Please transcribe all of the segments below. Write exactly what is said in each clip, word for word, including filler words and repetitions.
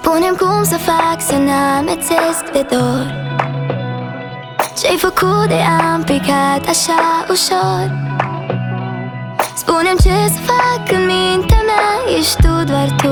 Spune-mi cum să fac să n-amețesc de dor. Ce-ai făcut de am picat așa ușor? Spune-mi ce să fac în mintea mea, ești tu, doar tu,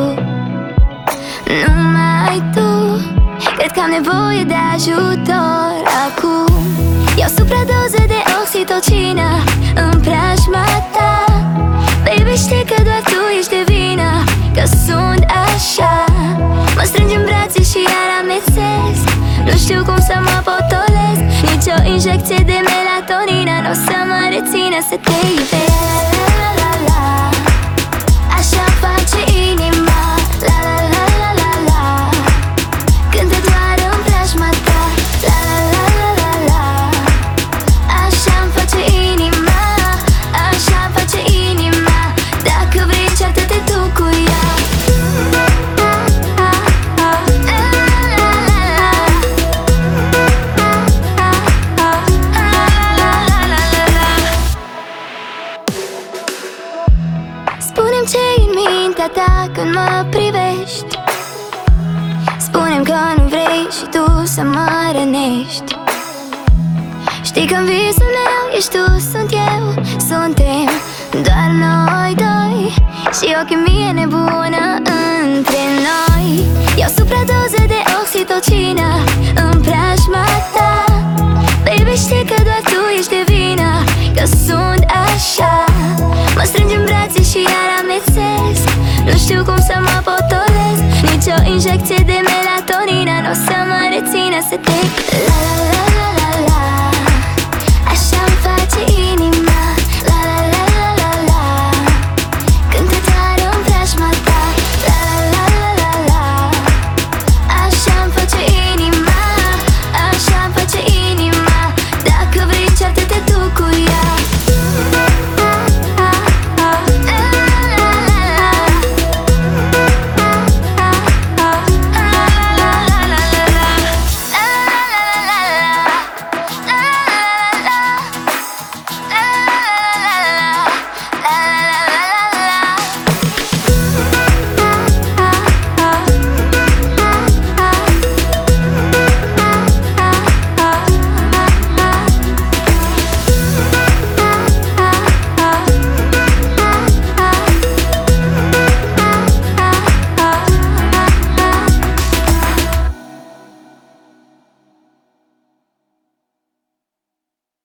numai tu. Cred că am nevoie de ajutor acum. Iau supradoză de oxitocină în preajma ta. Baby, știi că doar tu ești de vină că sunt așa. Mă strângi în brațe și iar amețesc. Nu știu cum să mă potolesc. Nici o injecție de melatonină n-o să mă rețină să te iubesc. La la la la, așa face inima. La la la la la la, când te doar în preajma ta. La la la la la la, așa-mi face inima. Așa-mi face inima. Dacă vrei ceartă, te duc cu ea. Spune-mi ce-i în mintea ta când mă privești. Spune-mi că nu vrei și tu să mă rănești. Știi că în visul meu ești tu, sunt eu, suntem doar noi doi. Și o chimie nebună între noi. Iau supradoză de oxitocină în preajma ta. Baby, știi că doar tu ești de vină că sunt așa. Mă strângi în brațe și iar amețesc. Nu știu cum să mă potolesc. Nici o injecție de melatonină n-o să mă rețină să te la la la.